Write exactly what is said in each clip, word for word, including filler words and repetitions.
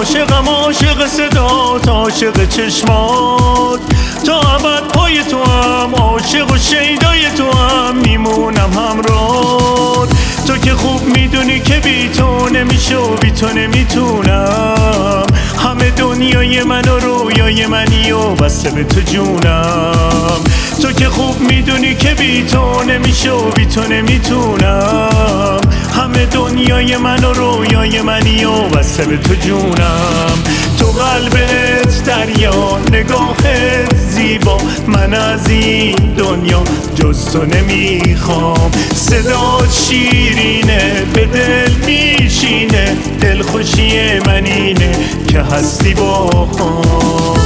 عاشقم، عاشق صدات، عاشق چشمات، تا ابد پای تو هم، عاشق و شیدای تو هم، میمونم همراهت. تو که خوب میدونی که بی تو نمیشه و بی تو نمیتونم، همه دنیای من و رویای منی و بسته به تو جونم. تو که خوب میدونی که بی تو نمیشه و بی تو نمیتونم، همه دنیای من و رویای منی و بسته به تو جونم. تو قلبت دریا، نگاهت زیبا، من از این دنیا جز تو نمیخوام. صدات شیرینه، به دل میشینه، دلخوشی من اینه که هستی با هم.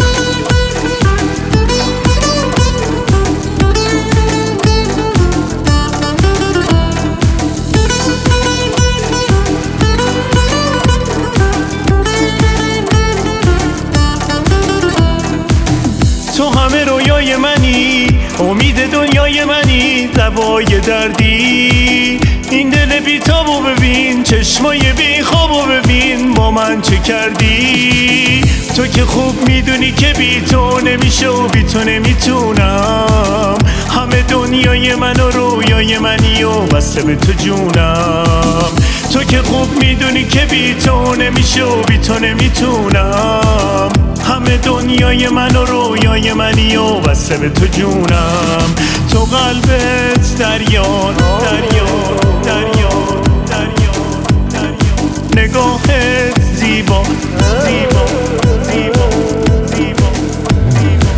تو همه رویای منی، امید دنیای منی، دوای دردی. این دل بی‌تابو ببین، چشمای بی‌خوابو ببین، با من چه کردی؟ تو که خوب میدونی که بی تو نمیشه و بی تو نمیتونم، همه دنیای من و رویای منی و بسته به تو جونم. تو که خوب میدونی که بی تو نمیشه و بی تو نمیتونم، همه دنیای من و رویای منی و بسته به تو جونم. تو قلبت دریا، دریا، دریا، دریا، دریا، نگاهت زیبا، زیبا، زیبا، زیبا، زیبا.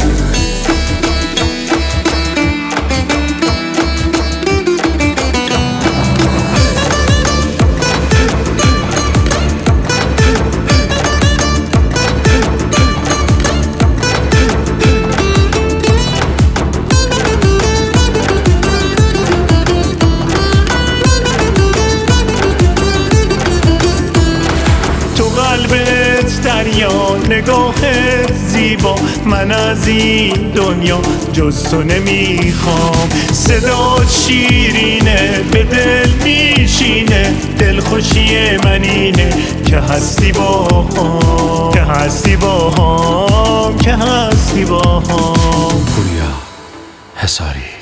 قلبت دریا، نگاهت زیبا، من از این دنیا جز تو نمیخوام. صدات شیرینه، به دل میشینه، دلخوشی من اینه که هستی با هم، که هستی با هم، که هستی با هم. پوریا حصاری.